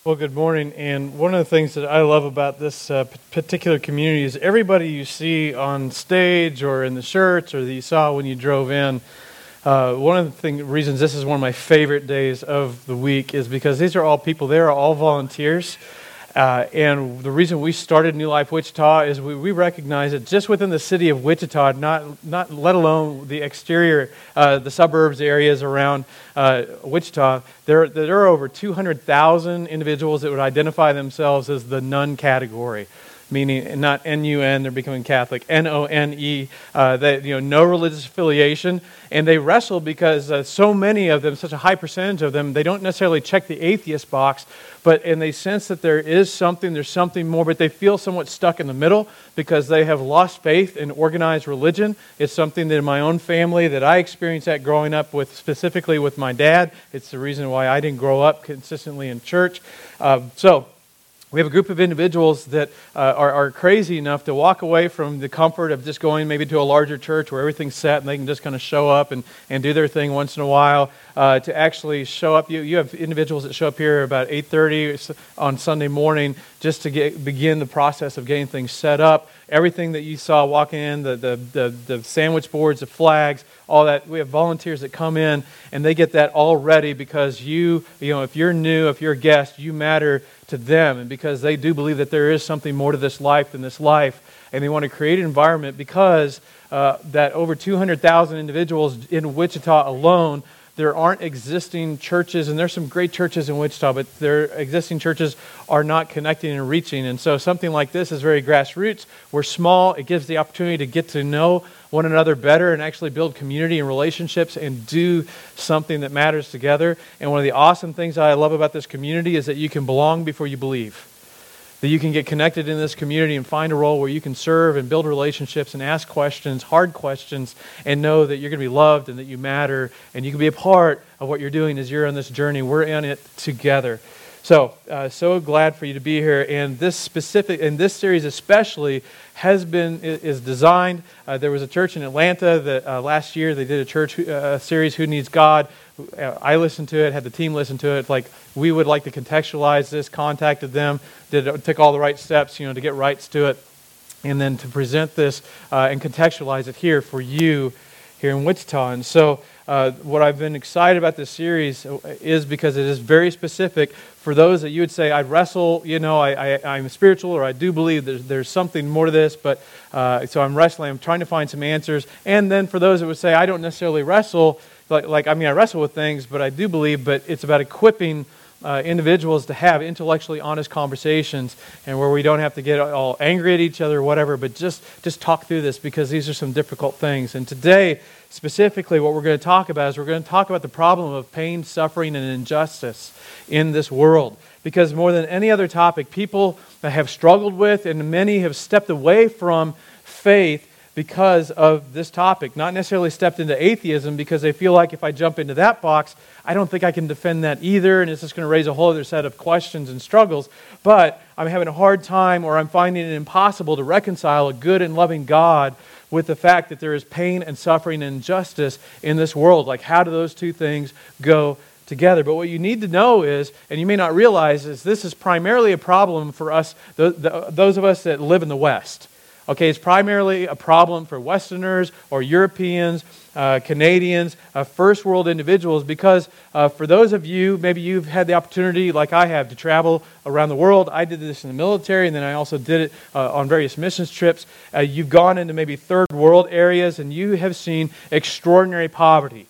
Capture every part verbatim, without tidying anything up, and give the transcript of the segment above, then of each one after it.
Well, good morning. And one of the things that I love about this uh, p- particular community is everybody you see on stage or in the shirts or that you saw when you drove in. Uh, one of the thing, reasons this is one of my favorite days of the week is because these are all people, they are all volunteers. Uh, and the reason we started New Life Wichita is we, we recognize that just within the city of Wichita, not not let alone the exterior, uh, the suburbs areas around uh, Wichita, there, there are over two hundred thousand individuals that would identify themselves as the none category. Meaning not N U N, they're becoming Catholic, N O N E, uh, that, you know, no religious affiliation. And they wrestle because uh, so many of them, such a high percentage of them, they don't necessarily check the atheist box, but and they sense that there is something, there's something more, but they feel somewhat stuck in the middle because they have lost faith in organized religion. It's something that in my own family that I experienced that growing up with, specifically with my dad. It's the reason why I didn't grow up consistently in church. Uh, so, We have a group of individuals that uh, are, are crazy enough to walk away from the comfort of just going maybe to a larger church where everything's set and they can just kind of show up and, and do their thing once in a while, uh, to actually show up. You, you have individuals that show up here about eight thirty on Sunday morning just to get, begin the process of getting things set up. Everything that you saw walking in, the, the, the, the sandwich boards, the flags, all that. We have volunteers that come in and they get that all ready because you, you know, if you're new, if you're a guest, you matter to them, and because they do believe that there is something more to this life than this life, and they want to create an environment because uh, that over two hundred thousand individuals in Wichita alone, there aren't existing churches, and there's some great churches in Wichita, but their existing churches are not connecting and reaching, and so something like this is very grassroots. We're small. It gives the opportunity to get to know one another better and actually build community and relationships and do something that matters together. And one of the awesome things that I love about this community is that you can belong before you believe. That you can get connected in this community and find a role where you can serve and build relationships and ask questions, hard questions, and know that you're going to be loved and that you matter and you can be a part of what you're doing as you're on this journey. We're in it together. So, uh, so glad for you to be here. And this specific, and this series especially, has been is designed. Uh, there was a church in Atlanta that uh, last year they did a church uh, series, Who Needs God? I listened to it, had the team listen to it. Like, we would like to contextualize this. Contacted them, did took all the right steps, you know, to get rights to it, and then to present this uh, and contextualize it here for you here in Wichita. And so, uh, what I've been excited about this series is because it is very specific for those that you would say, I wrestle, you know, I, I, I'm spiritual, or I do believe there's, there's something more to this, but uh, so I'm wrestling, I'm trying to find some answers. And then for those that would say, I don't necessarily wrestle, like, like I mean, I wrestle with things, but I do believe, but it's about equipping Uh, individuals to have intellectually honest conversations, and where we don't have to get all angry at each other or whatever, but just, just talk through this because these are some difficult things. And today, specifically, what we're going to talk about is we're going to talk about the problem of pain, suffering, and injustice in this world. Because more than any other topic, people have struggled with, and many have stepped away from faith because of this topic. Not necessarily stepped into atheism because they feel like if I jump into that box, I don't think I can defend that either, and it's just going to raise a whole other set of questions and struggles. But I'm having a hard time, or I'm finding it impossible to reconcile a good and loving God with the fact that there is pain and suffering and injustice in this world. Like, how do those two things go together? But what you need to know is, and you may not realize, is this is primarily a problem for us, the, the, those of us that live in the West. Okay, it's primarily a problem for Westerners or Europeans, uh, Canadians, uh, first world individuals, because uh, for those of you, maybe you've had the opportunity, like I have, to travel around the world. I did this in the military, and then I also did it uh, on various missions trips. Uh, you've gone into maybe third world areas, and you have seen extraordinary poverty.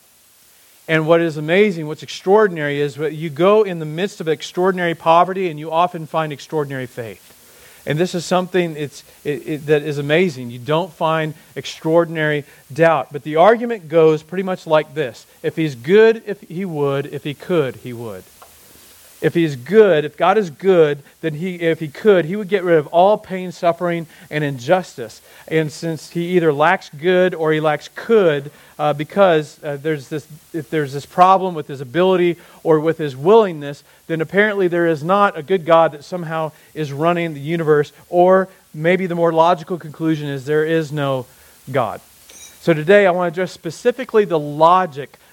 And what is amazing, what's extraordinary, is that you go in the midst of extraordinary poverty, and you often find extraordinary faith. And this is something it's, it, it, that is amazing. You don't find extraordinary doubt. But the argument goes pretty much like this. If He's good, if He would. If He could, He would. If He is good, if God is good, then He, if He could, He would get rid of all pain, suffering, and injustice. And since He either lacks good or He lacks could, uh, because uh, there's this, if there's this problem with His ability or with His willingness, then apparently there is not a good God that somehow is running the universe, or maybe the more logical conclusion is there is no God. So today I want to address specifically the logic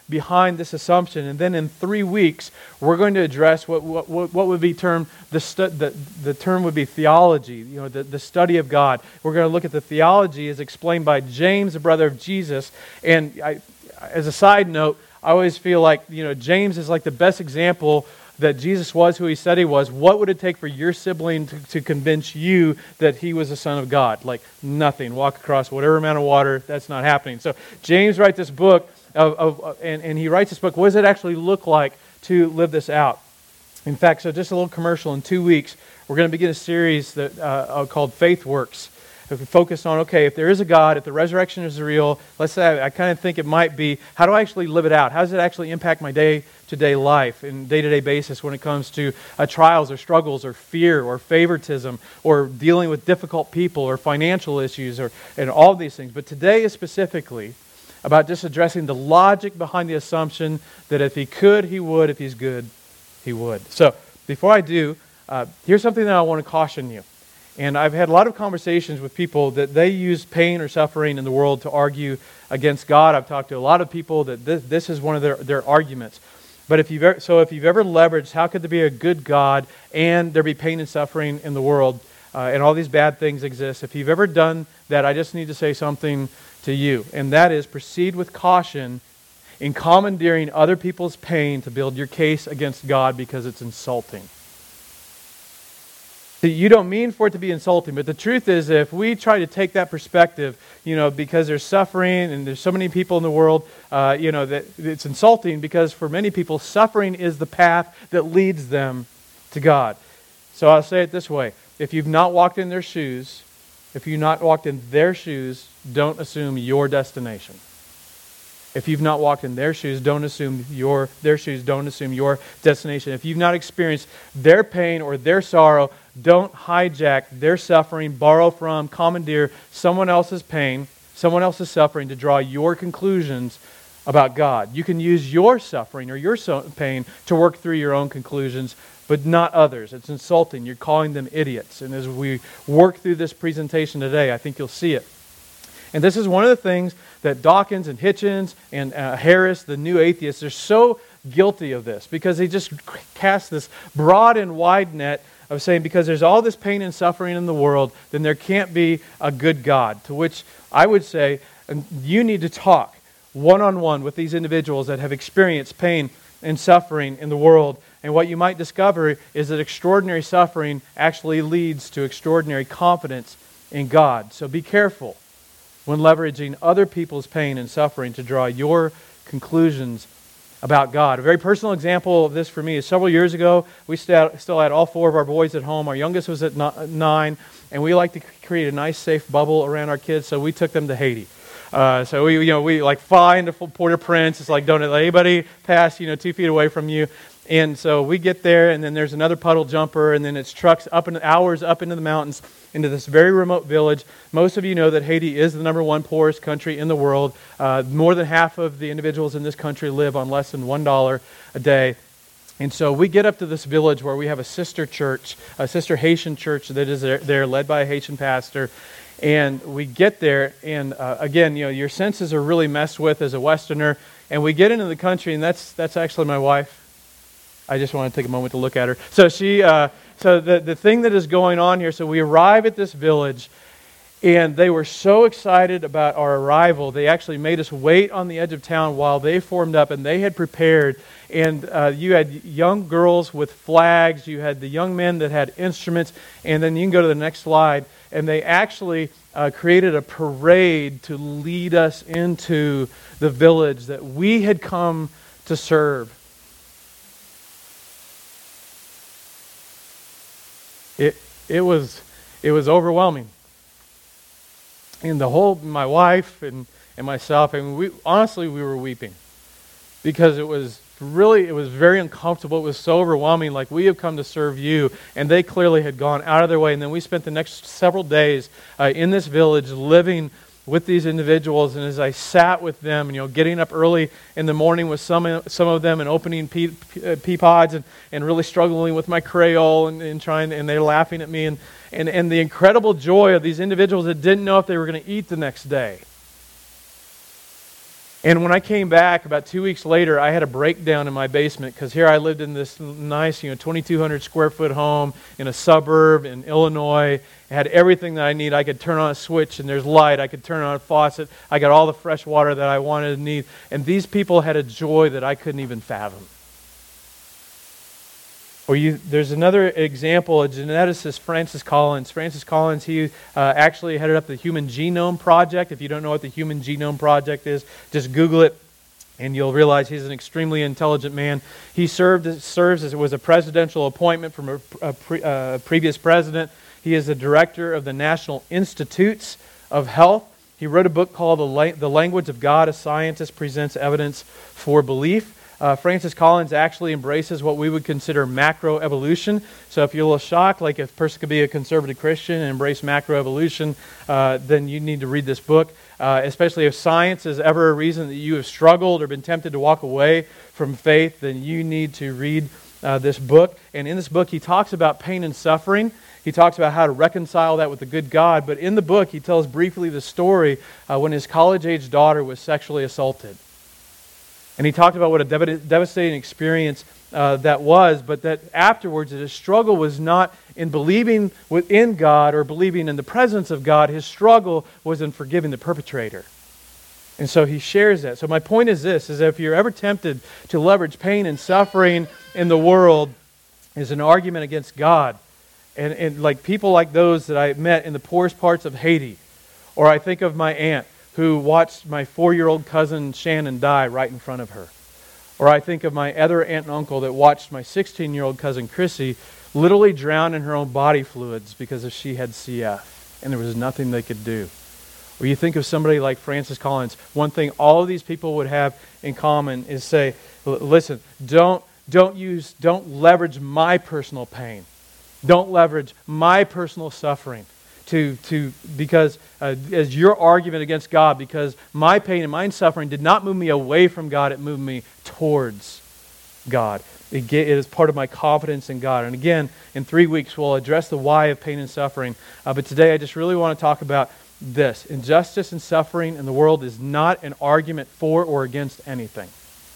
behind this assumption. And then in three weeks, we're going to address what what, what would be termed, the, stu- the the term would be theology, you know, the, the study of God. We're going to look at the theology as explained by James, the brother of Jesus. And I, as a side note, I always feel like, you know, James is like the best example that Jesus was who he said he was. What would it take for your sibling to, to convince you that he was the Son of God? Like nothing. Walk across whatever amount of water, that's not happening. So James writes this book, of, of and, and he writes this book, what does it actually look like to live this out? In fact, so just a little commercial, in two weeks, we're going to begin a series that uh, called Faith Works. If we focus on, okay, if there is a God, if the resurrection is real, let's say I, I kind of think it might be, how do I actually live it out? How does it actually impact my day-to-day life and day-to-day basis when it comes to uh, trials or struggles or fear or favoritism or dealing with difficult people or financial issues or and all of these things. But today is specifically about just addressing the logic behind the assumption that if he could, he would. If he's good, he would. So before I do, uh, here's something that I want to caution you. And I've had a lot of conversations with people that they use pain or suffering in the world to argue against God. I've talked to a lot of people that this, this is one of their, their arguments. But if you've ever, so if you've ever leveraged, how could there be a good God and there be pain and suffering in the world uh, and all these bad things exist? If you've ever done that, I just need to say something to you. And that is, proceed with caution in commandeering other people's pain to build your case against God, because it's insulting. You don't mean for it to be insulting, but the truth is, if we try to take that perspective, you know, because there's suffering and there's so many people in the world, uh, you know, that it's insulting, because for many people, suffering is the path that leads them to God. So I'll say it this way. If you've not walked in their shoes, if you've not walked in their shoes, don't assume your destination. If you've not walked in their shoes, don't assume your their shoes, don't assume your destination. If you've not experienced their pain or their sorrow, don't hijack their suffering, borrow from, commandeer someone else's pain, someone else's suffering to draw your conclusions about God. You can use your suffering or your so- pain to work through your own conclusions, but not others. It's insulting. You're calling them idiots. And as we work through this presentation today, I think you'll see it. And this is one of the things that Dawkins and Hitchens and uh, Harris, the new atheists, are so guilty of this, because they just cast this broad and wide net of saying, because there's all this pain and suffering in the world, then there can't be a good God. To which I would say, you need to talk one-on-one with these individuals that have experienced pain and suffering in the world. And what you might discover is that extraordinary suffering actually leads to extraordinary confidence in God. So be careful when leveraging other people's pain and suffering to draw your conclusions about God. A very personal example of this for me is several years ago, we still had all four of our boys at home. Our youngest was at nine, and we like to create a nice, safe bubble around our kids, so we took them to Haiti. Uh, so we, you know, we like fly into Port-au-Prince. It's like, don't let anybody pass, you know, two feet away from you. And so we get there, and then there's another puddle jumper, and then it's trucks up in hours up into the mountains, into this very remote village. Most of you know that Haiti is the number one poorest country in the world. Uh, more than half of the individuals in this country live on less than one dollar a day. And so we get up to this village where we have a sister church, a sister Haitian church that is there, there led by a Haitian pastor. And we get there, and uh, again, you know, your senses are really messed with as a Westerner. And we get into the country, and that's that's actually my wife. I just want to take a moment to look at her. So she, uh, so the, the thing that is going on here, so we arrive at this village, and they were so excited about our arrival, they actually made us wait on the edge of town while they formed up, and they had prepared. And uh, you had young girls with flags, you had the young men that had instruments, and then you can go to the next slide, and they actually uh, created a parade to lead us into the village that we had come to serve. It it was it was overwhelming, and the whole my wife and, and myself, and we honestly we were weeping, because it was really it was very uncomfortable. It was so overwhelming. Like, we have come to serve you, and they clearly had gone out of their way. And then we spent the next several days uh, in this village, living with these individuals. And as I sat with them, you know, getting up early in the morning with some some of them and opening pea, pea pods and, and really struggling with my Creole and, and trying, and they're laughing at me, and, and, and the incredible joy of these individuals that didn't know if they were going to eat the next day. And when I came back about two weeks later, I had a breakdown in my basement because here I lived in this nice, you know, twenty-two hundred square foot home in a suburb in Illinois. I had everything that I need. I could turn on a switch and there's light. I could turn on a faucet. I got all the fresh water that I wanted and need. And these people had a joy that I couldn't even fathom. Or you, there's another example, a geneticist, Francis Collins. Francis Collins, he uh, actually headed up the Human Genome Project. If you don't know what the Human Genome Project is, just Google it, and you'll realize he's an extremely intelligent man. He served serves as it was a presidential appointment from a, a, pre, a previous president. He is the director of the National Institutes of Health. He wrote a book called The, La- the Language of God. A Scientist Presents Evidence for Belief. Uh, Francis Collins actually embraces what we would consider macroevolution. So if you're a little shocked, like if a person could be a conservative Christian and embrace macroevolution, uh, then you need to read this book, uh, especially if science is ever a reason that you have struggled or been tempted to walk away from faith, then you need to read uh, this book. And in this book, he talks about pain and suffering. He talks about how to reconcile that with the good God. But in the book, he tells briefly the story uh, when his college-age daughter was sexually assaulted. And he talked about what a dev- devastating experience uh, that was, but that afterwards his struggle was not in believing within God or believing in the presence of God. His struggle was in forgiving the perpetrator. And so he shares that. So my point is this, is that if you're ever tempted to leverage pain and suffering in the world as an argument against God, and, and like people like those that I met in the poorest parts of Haiti, or I think of my aunt, who watched my four-year-old cousin Shannon die right in front of her. Or I think of my other aunt and uncle that watched my sixteen-year-old cousin Chrissy literally drown in her own body fluids because she had C F, and there was nothing they could do. Or you think of somebody like Francis Collins. One thing all of these people would have in common is say, listen, don't, don't use, don't leverage my personal pain. Don't leverage my personal suffering. To, to because uh, as your argument against God, because my pain and my suffering did not move me away from God, it moved me towards God. It, it is part of my confidence in God. And again, in three weeks, we'll address the why of pain and suffering. Uh, but today, I just really want to talk about this. Injustice and suffering in the world is not an argument for or against anything,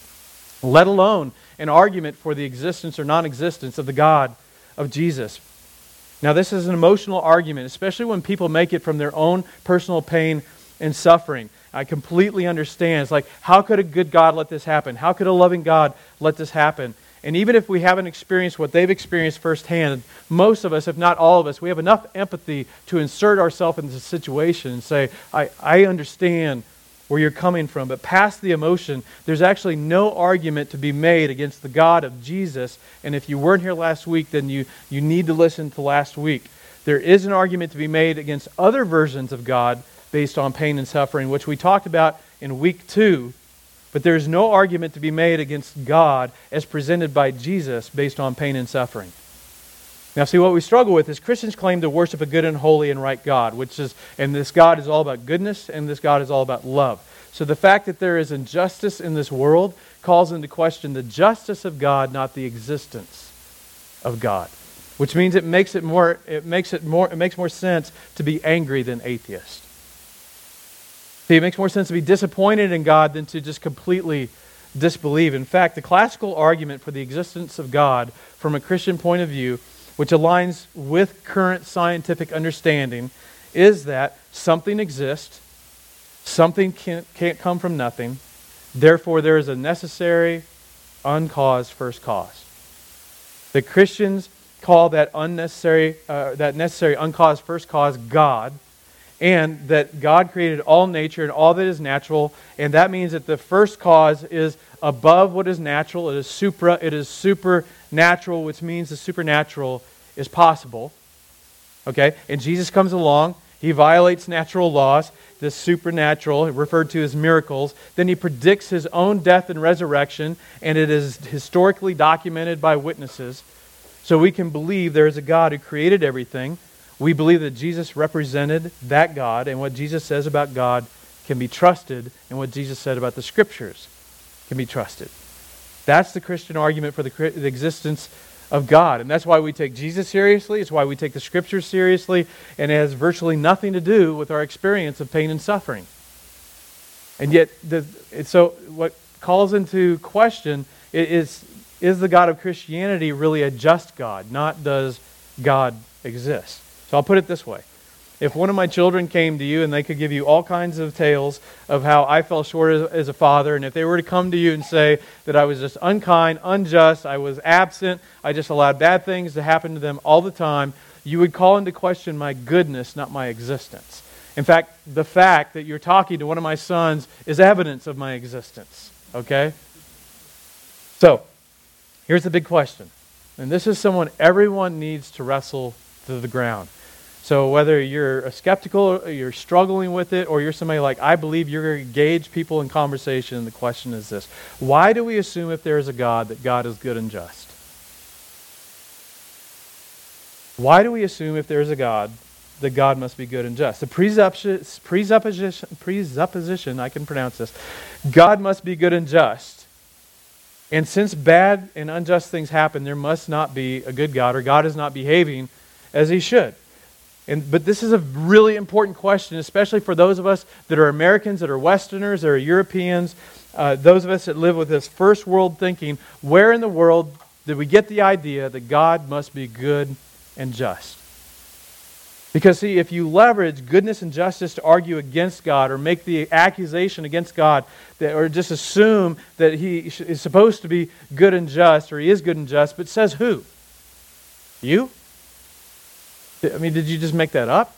let alone an argument for the existence or non-existence of the God of Jesus. Now, this is an emotional argument, especially when people make it from their own personal pain and suffering. I completely understand. It's like, how could a good God let this happen? How could a loving God let this happen? And even if we haven't experienced what they've experienced firsthand, most of us, if not all of us, we have enough empathy to insert ourselves into the situation and say, I, I understand where you're coming from. But past the emotion, there's actually no argument to be made against the God of Jesus. And if you weren't here last week, then you, you need to listen to last week. There is an argument to be made against other versions of God based on pain and suffering, which we talked about in week two. But there's no argument to be made against God as presented by Jesus based on pain and suffering. Now, see, what we struggle with is Christians claim to worship a good and holy and right God, which is, and this God is all about goodness, and this God is all about love. So the fact that there is injustice in this world calls into question the justice of God, not the existence of God, which means it makes it more, it makes it more, it makes more sense to be angry than atheist. See, it makes more sense to be disappointed in God than to just completely disbelieve. In fact, the classical argument for the existence of God from a Christian point of view, which aligns with current scientific understanding, is that something exists, something can't, can't come from nothing, therefore there is a necessary, uncaused first cause. The Christians call that unnecessary, uh, that necessary, uncaused first cause God, and that God created all nature and all that is natural, and that means that the first cause is above what is natural. It is supra, it is supernatural, which means the supernatural is possible. Okay? And Jesus comes along, he violates natural laws, the supernatural, referred to as miracles. Then he predicts his own death and resurrection, and it is historically documented by witnesses. So we can believe there is a God who created everything. We believe that Jesus represented that God, and what Jesus says about God can be trusted, and what Jesus said about the Scriptures can be trusted. That's the Christian argument for the, the existence of God. And that's why we take Jesus seriously. It's why we take the Scriptures seriously. And it has virtually nothing to do with our experience of pain and suffering. And yet, the, so what calls into question is, is the God of Christianity really a just God? Not does God exist? So I'll put it this way. If one of my children came to you and they could give you all kinds of tales of how I fell short as, as a father, and if they were to come to you and say that I was just unkind, unjust, I was absent, I just allowed bad things to happen to them all the time, you would call into question my goodness, not my existence. In fact, the fact that you're talking to one of my sons is evidence of my existence. Okay? So, here's the big question. And this is someone everyone needs to wrestle to the ground. So whether you're a skeptical, or you're struggling with it, or you're somebody like, I believe you're going to engage people in conversation, the question is this. Why do we assume if there is a God that God is good and just? Why do we assume if there is a God that God must be good and just? The presupposition, presupposition, presupposition, I can pronounce this, God must be good and just. And since bad and unjust things happen, there must not be a good God, or God is not behaving as He should. And, but this is a really important question, especially for those of us that are Americans, that are Westerners, that are Europeans, uh, those of us that live with this first world thinking. Where in the world did we get the idea that God must be good and just? Because see, if you leverage goodness and justice to argue against God, or make the accusation against God, that, or just assume that He is supposed to be good and just, or He is good and just, but says who? You? I mean, did you just make that up?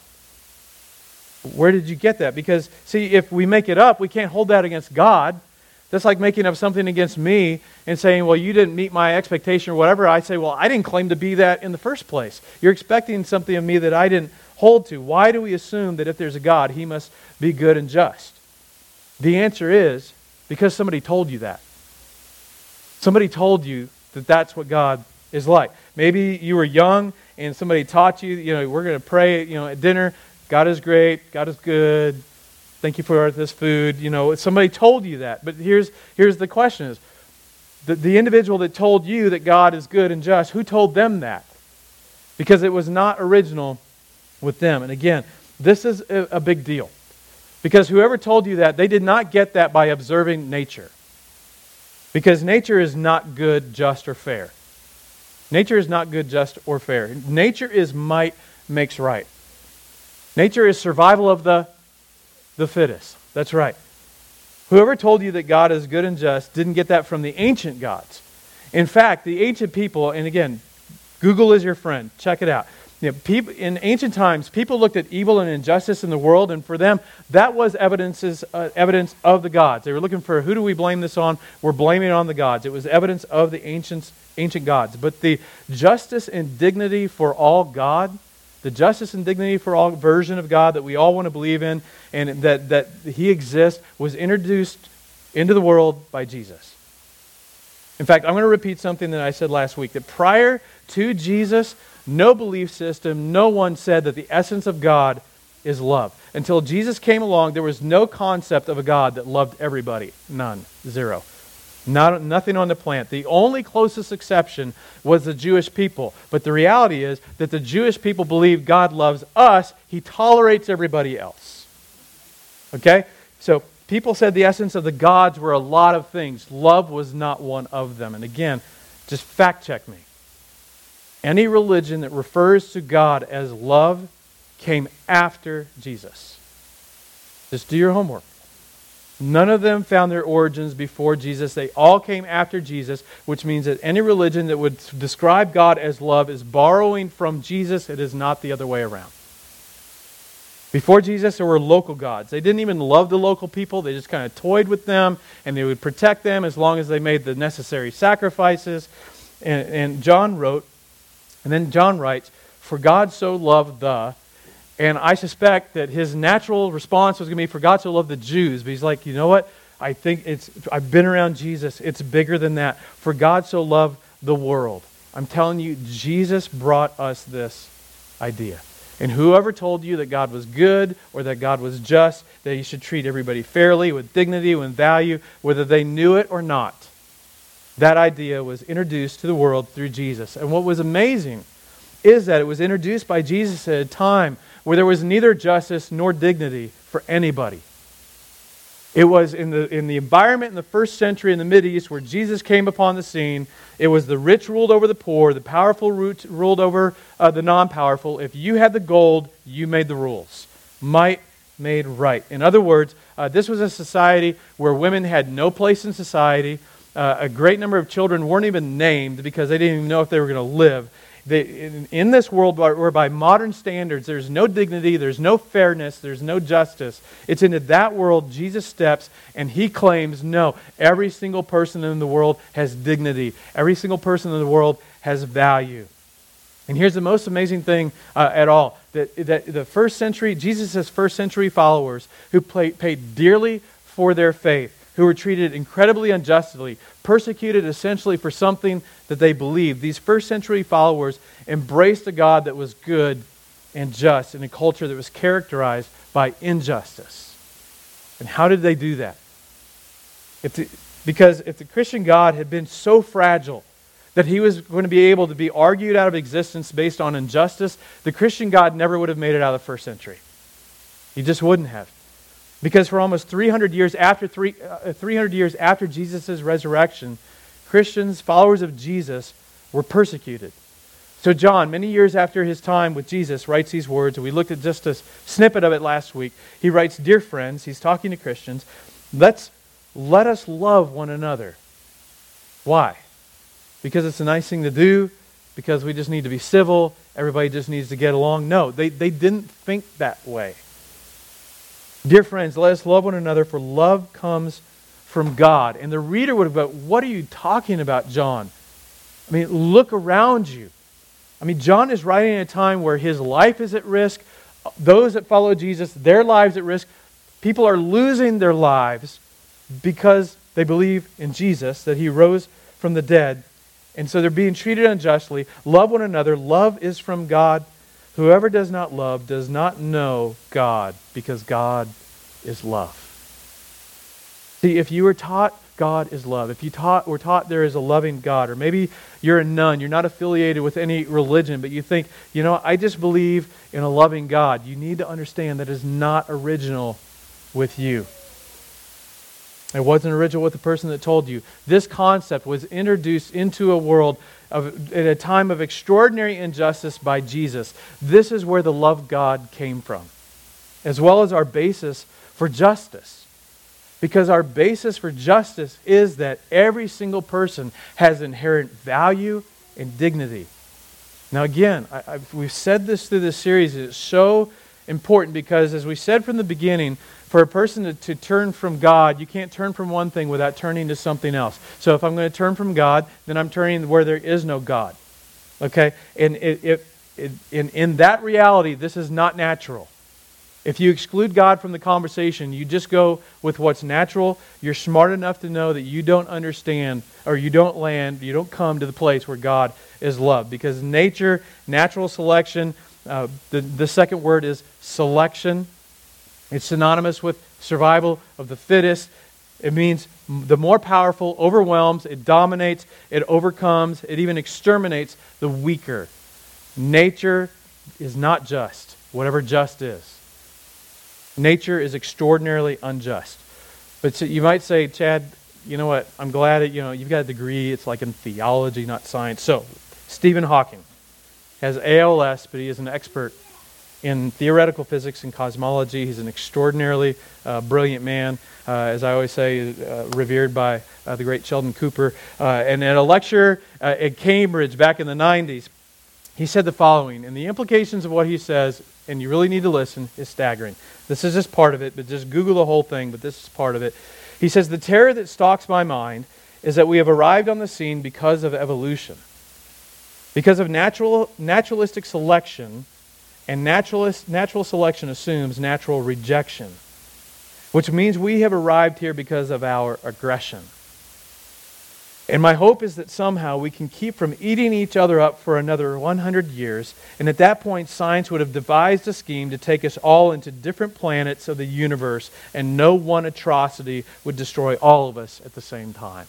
Where did you get that? Because, see, if we make it up, we can't hold that against God. That's like making up something against me and saying, well, you didn't meet my expectation or whatever. I say, well, I didn't claim to be that in the first place. You're expecting something of me that I didn't hold to. Why do we assume that if there's a God, He must be good and just? The answer is because somebody told you that. Somebody told you that that's what God is like. Maybe you were young and somebody taught you, you know, we're going to pray, you know, at dinner, God is great, God is good, thank you for this food. You know, somebody told you that. But here's here's the question is, the, the individual that told you that God is good and just, who told them that? Because it was not original with them. And again, this is a, a big deal. Because whoever told you that, they did not get that by observing nature. Because nature is not good, just, or fair. Nature is not good, just, or fair. Nature is might makes right. Nature is survival of the, the fittest. That's right. Whoever told you that God is good and just didn't get that from the ancient gods. In fact, the ancient people, and again, Google is your friend. Check it out. You know, people, in ancient times, people looked at evil and injustice in the world, and for them, that was evidences, uh, evidence of the gods. They were looking for, who do we blame this on? We're blaming it on the gods. It was evidence of the ancient, ancient gods. But the justice and dignity for all God, the justice and dignity for all version of God that we all want to believe in, and that, that He exists, was introduced into the world by Jesus. In fact, I'm going to repeat something that I said last week, that prior to Jesus, no belief system, no one said that the essence of God is love. Until Jesus came along, there was no concept of a God that loved everybody. None. Zero. Not, nothing on the planet. The only closest exception was the Jewish people. But the reality is that the Jewish people believe God loves us. He tolerates everybody else. Okay? So people said the essence of the gods were a lot of things. Love was not one of them. And again, just fact check me. Any religion that refers to God as love came after Jesus. Just do your homework. None of them found their origins before Jesus. They all came after Jesus, which means that any religion that would describe God as love is borrowing from Jesus. It is not the other way around. Before Jesus, there were local gods. They didn't even love the local people. They just kind of toyed with them, and they would protect them as long as they made the necessary sacrifices. And, and John wrote, and then John writes, "For God so loved the," and I suspect that his natural response was going to be, "For God so loved the Jews." But he's like, you know what? I think it's, I've been around Jesus. It's bigger than that. For God so loved the world. I'm telling you, Jesus brought us this idea. And whoever told you that God was good or that God was just, that you should treat everybody fairly, with dignity, with value, whether they knew it or not, that idea was introduced to the world through Jesus. And what was amazing is that it was introduced by Jesus at a time where there was neither justice nor dignity for anybody. It was in the in the environment in the first century in the Mideast where Jesus came upon the scene. It was the rich ruled over the poor, the powerful ruled over uh, the non-powerful. If you had the gold, you made the rules. Might made right. In other words, uh, this was a society where women had no place in society. Uh, a great number of children weren't even named because they didn't even know if they were going to live. They, in, in this world where by modern standards there's no dignity, there's no fairness, there's no justice, it's into that world Jesus steps and he claims, no, every single person in the world has dignity. Every single person in the world has value. And here's the most amazing thing uh, at all, that, that the first century, Jesus' first century followers who play, paid dearly for their faith, who were treated incredibly unjustly, persecuted essentially for something that they believed. These first century followers embraced a God that was good and just in a culture that was characterized by injustice. And how did they do that? If the, because if the Christian God had been so fragile that he was going to be able to be argued out of existence based on injustice, the Christian God never would have made it out of the first century. He just wouldn't have. Because for almost three hundred years after three, uh, three hundred years after Jesus' resurrection, Christians, followers of Jesus, were persecuted. So John, many years after his time with Jesus, writes these words. We looked at just a snippet of it last week. He writes, "Dear friends," he's talking to Christians, let's, let us love one another. Why? Because it's a nice thing to do? Because we just need to be civil? Everybody just needs to get along? No, they, they didn't think that way. Dear friends, let us love one another, for love comes from God. And the reader would have gone, what are you talking about, John? I mean, look around you. I mean, John is writing at a time where his life is at risk. Those that follow Jesus, their lives at risk. People are losing their lives because they believe in Jesus, that he rose from the dead. And so they're being treated unjustly. Love one another. Love is from God. Whoever does not love does not know God, because God is love. See, if you were taught God is love, if you taught were taught there is a loving God, or maybe you're a nun, you're not affiliated with any religion, but you think, you know, I just believe in a loving God, you need to understand that is not original with you. It wasn't original with the person that told you. This concept was introduced into a world of, at a time of extraordinary injustice by Jesus. This is where the love of God came from, as well as our basis for justice. Because our basis for justice is that every single person has inherent value and dignity. Now again, I, I've, we've said this through this series. It's so important because, as we said from the beginning, for a person to, to turn from God, you can't turn from one thing without turning to something else. So if I'm going to turn from God, then I'm turning where there is no God. Okay? And it, it, it, in, in that reality, this is not natural. If you exclude God from the conversation, you just go with what's natural, you're smart enough to know that you don't understand, or you don't land, you don't come to the place where God is love. Because nature, natural selection, uh, the, the second word is selection. It's synonymous with survival of the fittest. It means the more powerful overwhelms, it dominates, it overcomes, it even exterminates the weaker. Nature is not just, whatever just is. Nature is extraordinarily unjust. But so you might say, Chad, you know what, I'm glad that, you know, you've got a degree, it's like in theology, not science. So, Stephen Hawking has A L S, but he is an expert in theoretical physics and cosmology. He's an extraordinarily uh, brilliant man, uh, as I always say, uh, revered by uh, the great Sheldon Cooper. Uh, and at a lecture uh, at Cambridge back in the nineties, he said the following, and the implications of what he says, and you really need to listen, is staggering. This is just part of it, but just Google the whole thing, but this is part of it. He says, the terror that stalks my mind is that we have arrived on the scene because of evolution. Because of natural naturalistic selection. And naturalist, natural selection assumes natural rejection, which means we have arrived here because of our aggression. And my hope is that somehow we can keep from eating each other up for another one hundred years, and at that point science would have devised a scheme to take us all into different planets of the universe, and no one atrocity would destroy all of us at the same time.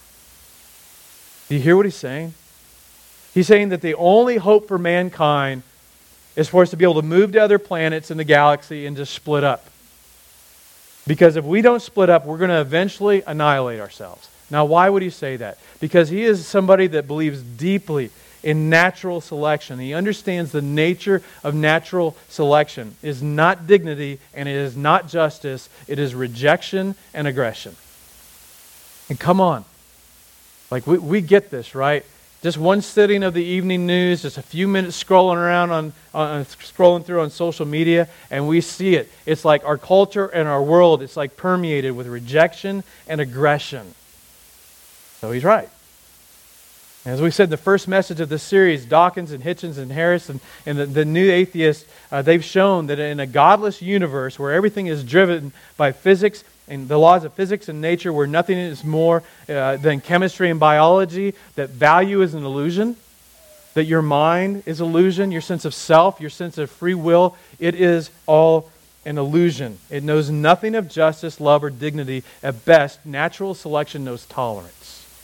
Do you hear what he's saying? He's saying that the only hope for mankind is for us to be able to move to other planets in the galaxy and just split up. Because if we don't split up, we're going to eventually annihilate ourselves. Now, why would he say that? Because he is somebody that believes deeply in natural selection. He understands the nature of natural selection. It is not dignity and it is not justice. It is rejection and aggression. And come on. Like, we, we get this, right? Just one sitting of the evening news, just a few minutes scrolling around on, on scrolling through on social media, and we see it. It's like our culture and our world, it's like permeated with rejection and aggression. So he's right. As we said, the first message of this series, Dawkins and Hitchens and Harris and, and the, the new atheists, uh, they've shown that in a godless universe where everything is driven by physics and the laws of physics and nature, where nothing is more uh, than chemistry and biology, that value is an illusion, that your mind is illusion, your sense of self, your sense of free will, it is all an illusion. It knows nothing of justice, love, or dignity. At best, natural selection knows tolerance.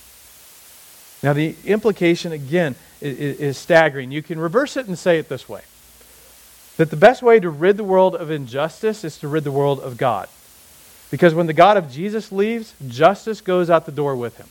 Now, the implication, again, is, is staggering. You can reverse it and say it this way, that the best way to rid the world of injustice is to rid the world of God. Because when the God of Jesus leaves, justice goes out the door with him.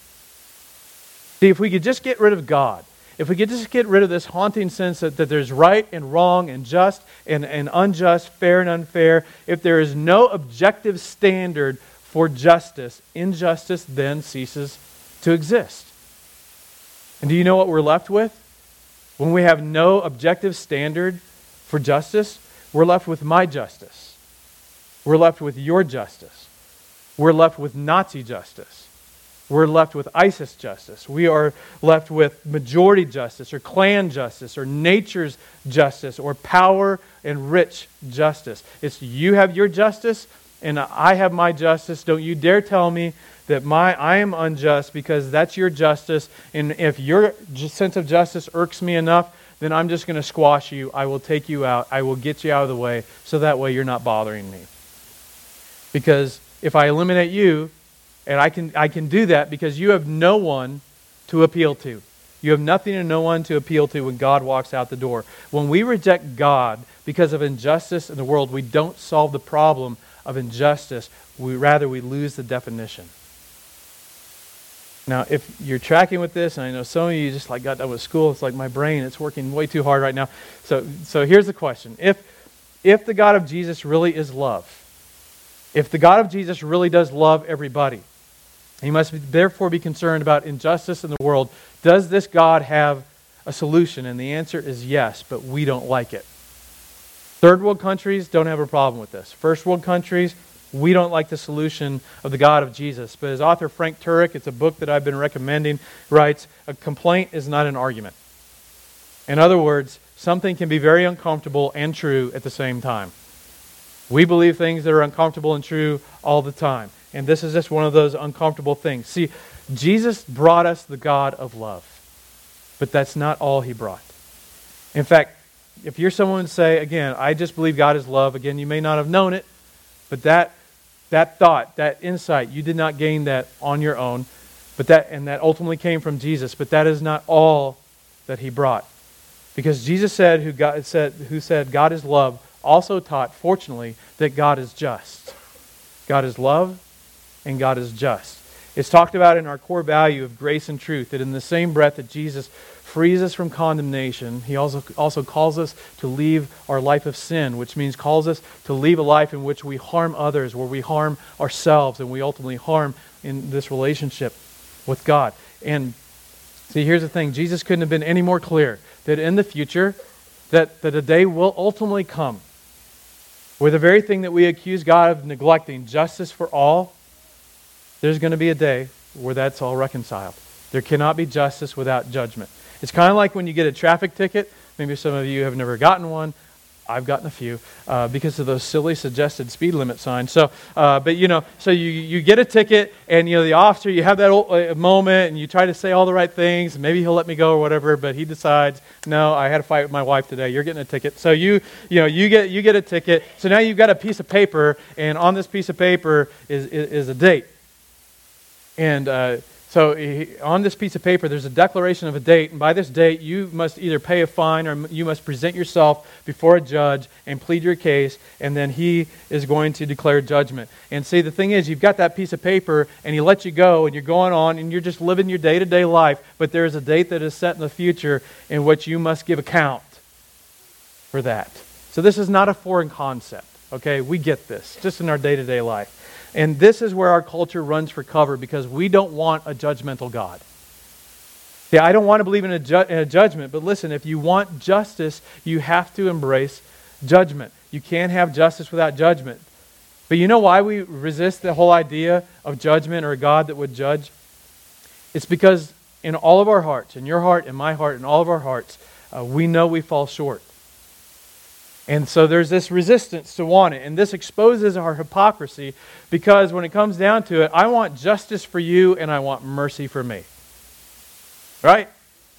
See, if we could just get rid of God, if we could just get rid of this haunting sense that, that there's right and wrong and just and, and unjust, fair and unfair, if there is no objective standard for justice, injustice then ceases to exist. And do you know what we're left with? When we have no objective standard for justice, we're left with my justice. We're left with your justice. We're left with Nazi justice. We're left with ISIS justice. We are left with majority justice or clan justice or nature's justice or power and rich justice. It's you have your justice and I have my justice. Don't you dare tell me that my I am unjust because that's your justice. And if your sense of justice irks me enough, then I'm just going to squash you. I will take you out. I will get you out of the way so that way you're not bothering me. Because if I eliminate you, and I can I can do that because you have no one to appeal to. You have nothing and no one to appeal to when God walks out the door. When we reject God because of injustice in the world, we don't solve the problem of injustice. We rather we lose the definition. Now, if you're tracking with this, and I know some of you just like got done with school, it's like my brain, it's working way too hard right now. So so here's the question. If if the God of Jesus really is love, if the God of Jesus really does love everybody, he must be, therefore be concerned about injustice in the world. Does this God have a solution? And the answer is yes, but we don't like it. Third world countries don't have a problem with this. First world countries, we don't like the solution of the God of Jesus. But as author Frank Turek, it's a book that I've been recommending, writes, a complaint is not an argument. In other words, something can be very uncomfortable and true at the same time. We believe things that are uncomfortable and true all the time. And this is just one of those uncomfortable things. See, Jesus brought us the God of love. But that's not all he brought. In fact, if you're someone who say, again, I just believe God is love, again, you may not have known it, but that that thought, that insight, you did not gain that on your own, but that and that ultimately came from Jesus. But that is not all that he brought. Because Jesus said, who God said, who said God is love, also taught, fortunately, that God is just. God is love and God is just. It's talked about in our core value of grace and truth, that in the same breath that Jesus frees us from condemnation, he also, also calls us to leave our life of sin, which means calls us to leave a life in which we harm others, where we harm ourselves, and we ultimately harm in this relationship with God. And see, here's the thing. Jesus couldn't have been any more clear that in the future, that, that a day will ultimately come where the very thing that we accuse God of neglecting, justice for all, there's going to be a day where that's all reconciled. There cannot be justice without judgment. It's kind of like when you get a traffic ticket. Maybe some of you have never gotten one. I've gotten a few uh, because of those silly suggested speed limit signs. So, uh, but you know, so you you get a ticket, and you know the officer, you have that old, uh, moment, and you try to say all the right things, and maybe he'll let me go or whatever. But he decides, no, I had a fight with my wife today. You're getting a ticket. So you you know you get you get a ticket. So now you've got a piece of paper, and on this piece of paper is is, is a date. And uh, So he, on this piece of paper, there's a declaration of a date, and by this date, you must either pay a fine or you must present yourself before a judge and plead your case, and then he is going to declare judgment. And see, the thing is, you've got that piece of paper, and he lets you go, and you're going on, and you're just living your day-to-day life, but there's a date that is set in the future in which you must give account for that. So this is not a foreign concept, okay? We get this, just in our day-to-day life. And this is where our culture runs for cover because we don't want a judgmental God. Yeah, I don't want to believe in a, ju- in a judgment, but listen, if you want justice, you have to embrace judgment. You can't have justice without judgment. But you know why we resist the whole idea of judgment or a God that would judge? It's because in all of our hearts, in your heart, in my heart, in all of our hearts, uh, we know we fall short. And so there's this resistance to want it. And this exposes our hypocrisy because when it comes down to it, I want justice for you and I want mercy for me. Right?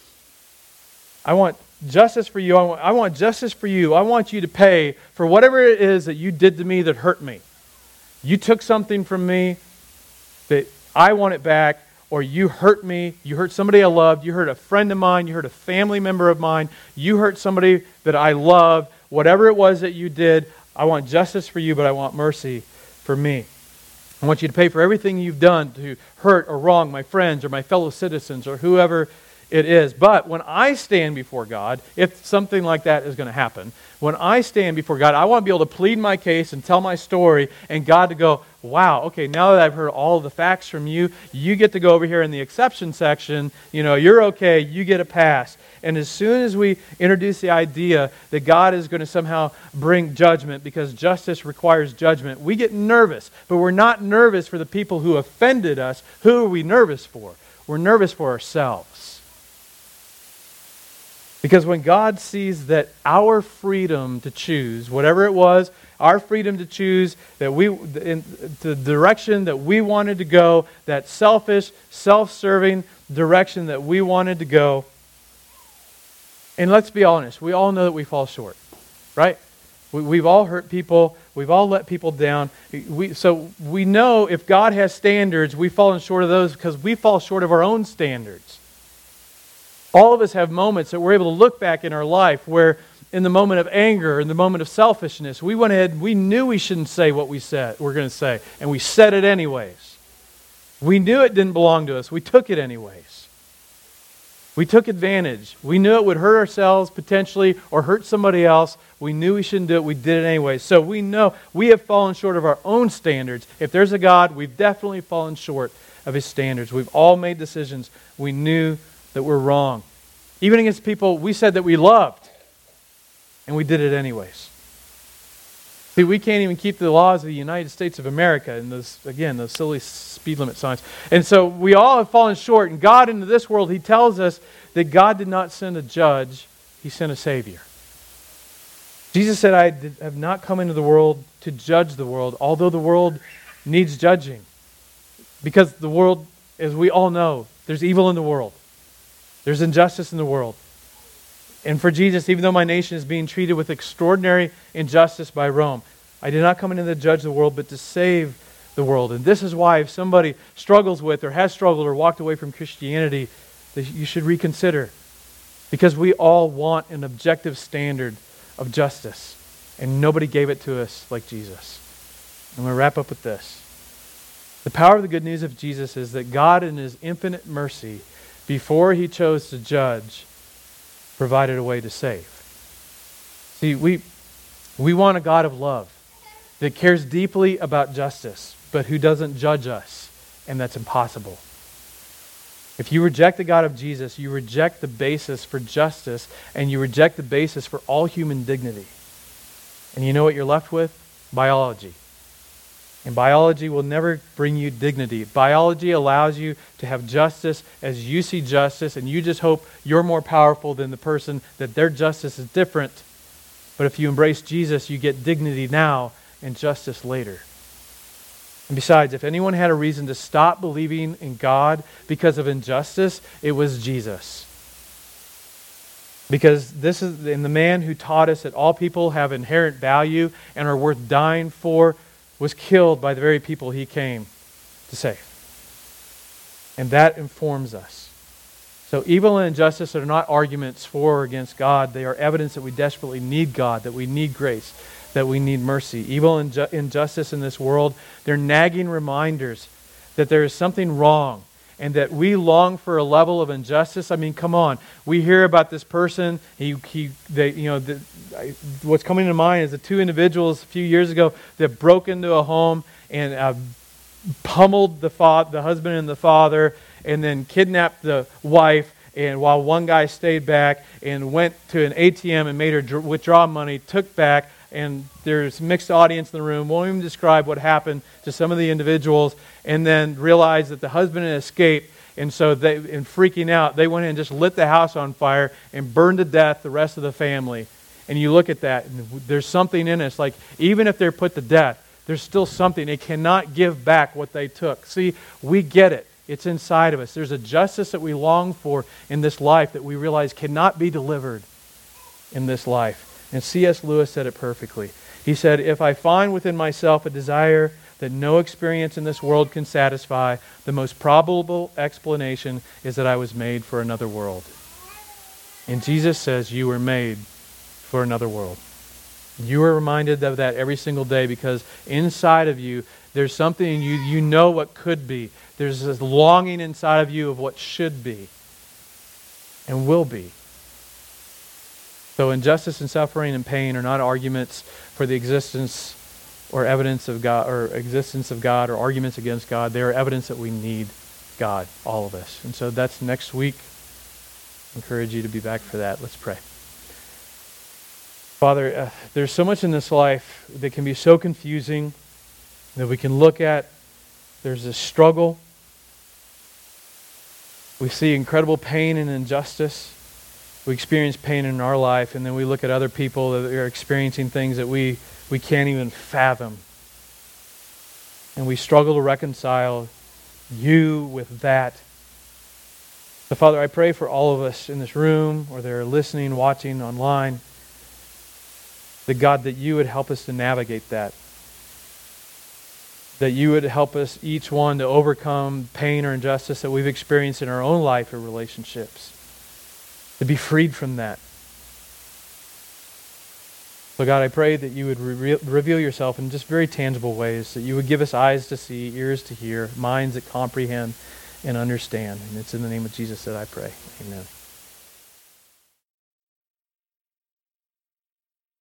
I want justice for you. I want, I want justice for you. I want you to pay for whatever it is that you did to me that hurt me. You took something from me that I want it back, or you hurt me, you hurt somebody I loved, you hurt a friend of mine, you hurt a family member of mine, you hurt somebody that I love. Whatever it was that you did, I want justice for you, but I want mercy for me. I want you to pay for everything you've done to hurt or wrong my friends or my fellow citizens or whoever it is. But when I stand before God, if something like that is going to happen, when I stand before God, I want to be able to plead my case and tell my story and God to go, wow, okay, now that I've heard all of the facts from you, you get to go over here in the exception section. You know, you're okay, you get a pass. And as soon as we introduce the idea that God is going to somehow bring judgment because justice requires judgment, we get nervous. But we're not nervous for the people who offended us. Who are we nervous for? We're nervous for ourselves. Because when God sees that our freedom to choose, whatever it was, our freedom to choose that we in the direction that we wanted to go, that selfish, self-serving direction that we wanted to go, and let's be honest, we all know that we fall short, right? We, we've all hurt people. We've all let people down. We, so we know if God has standards, we've fallen short of those because we fall short of our own standards. All of us have moments that we're able to look back in our life where in the moment of anger, in the moment of selfishness, we went ahead, we knew we shouldn't say what we said, we're going to say, and we said it anyways. We knew it didn't belong to us. We took it anyways. We took advantage. We knew it would hurt ourselves potentially or hurt somebody else. We knew we shouldn't do it. We did it anyway. So we know we have fallen short of our own standards. If there's a God, we've definitely fallen short of His standards. We've all made decisions we knew that were wrong. Even against people we said that we loved. And we did it anyways. See, we can't even keep the laws of the United States of America and those, again, those silly speed limit signs. And so we all have fallen short. And God into this world, He tells us that God did not send a judge, He sent a Savior. Jesus said, I did, have not come into the world to judge the world, although the world needs judging. Because the world, as we all know, there's evil in the world. There's injustice in the world. And for Jesus, even though my nation is being treated with extraordinary injustice by Rome, I did not come in to judge the world, but to save the world. And this is why if somebody struggles with or has struggled or walked away from Christianity, that you should reconsider. Because we all want an objective standard of justice. And nobody gave it to us like Jesus. I'm going to wrap up with this. The power of the good news of Jesus is that God in His infinite mercy, before He chose to judge, provided a way to save. See, we we want a God of love that cares deeply about justice, but who doesn't judge us, and that's impossible. If you reject the God of Jesus, you reject the basis for justice, and you reject the basis for all human dignity. And you know what you're left with? Biology. And biology will never bring you dignity. Biology allows you to have justice as you see justice, and you just hope you're more powerful than the person, that their justice is different. But if you embrace Jesus, you get dignity now and justice later. And besides, if anyone had a reason to stop believing in God because of injustice, it was Jesus. Because this is and the man who taught us that all people have inherent value and are worth dying for was killed by the very people He came to save. And that informs us. So evil and injustice are not arguments for or against God. They are evidence that we desperately need God, that we need grace, that we need mercy. Evil and ju- injustice in this world, they're nagging reminders that there is something wrong and that we long for a level of injustice. I mean, come on. We hear about this person. He, he, they, you know, the, I, what's coming to mind is the two individuals a few years ago that broke into a home and uh, pummeled the fa- the husband and the father, and then kidnapped the wife. And while one guy stayed back and went to an A T M and made her dr- withdraw money, took back. And there's mixed audience in the room. Won't even describe what happened to some of the individuals, and then realized that the husband had escaped. And so they, in freaking out, they went in and just lit the house on fire and burned to death the rest of the family. And you look at that, and there's something in us. Like, even if they're put to death, there's still something. They cannot give back what they took. See, we get it. It's inside of us. There's a justice that we long for in this life that we realize cannot be delivered in this life. And C S Lewis said it perfectly. He said, if I find within myself a desire that no experience in this world can satisfy, the most probable explanation is that I was made for another world. And Jesus says you were made for another world. You are reminded of that every single day because inside of you, there's something you, you know what could be. There's this longing inside of you of what should be and will be. So injustice and suffering and pain are not arguments for the existence or evidence of God or existence of God or arguments against God. They are evidence that we need God, all of us. And so that's next week. I encourage you to be back for that. Let's pray. Father, uh, there's so much in this life that can be so confusing that we can look at. There's this struggle. We see incredible pain and injustice. We experience pain in our life, and then we look at other people that are experiencing things that we, we can't even fathom. And we struggle to reconcile you with that. So, Father, I pray for all of us in this room, or they're listening, watching online, that God, that you would help us to navigate that. That you would help us, each one, to overcome pain or injustice that we've experienced in our own life or relationships. To be freed from that. So God, I pray that you would re- reveal yourself in just very tangible ways, that you would give us eyes to see, ears to hear, minds that comprehend and understand. And it's in the name of Jesus that I pray. Amen.